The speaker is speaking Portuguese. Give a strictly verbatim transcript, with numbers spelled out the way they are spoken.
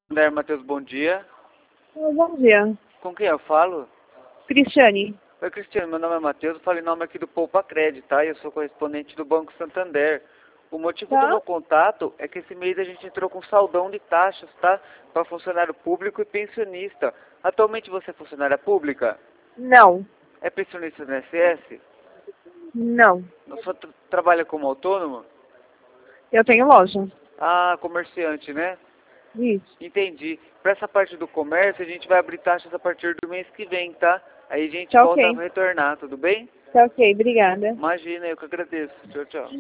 André Matheus, bom dia. Oh, bom dia. Com quem eu falo? Cristiane. Oi, Cristiano, meu nome é Matheus, eu falo em nome aqui do Poupa Crédito, tá? Eu sou correspondente do Banco Santander. O motivo do Tá? meu contato é que esse mês a gente entrou com saldão de taxas, tá? Para funcionário público e pensionista. Atualmente você é funcionária pública? Não. É pensionista do I N S S? Não. Só tra trabalha como autônomo? Eu tenho loja. Ah, comerciante, né? Isso. Entendi. Para essa parte do comércio, a gente vai abrir taxas a partir do mês que vem, tá? Aí a gente Tá volta ok. a retornar, tudo bem? Tá ok, obrigada. Imagina, eu que agradeço. Tchau, tchau.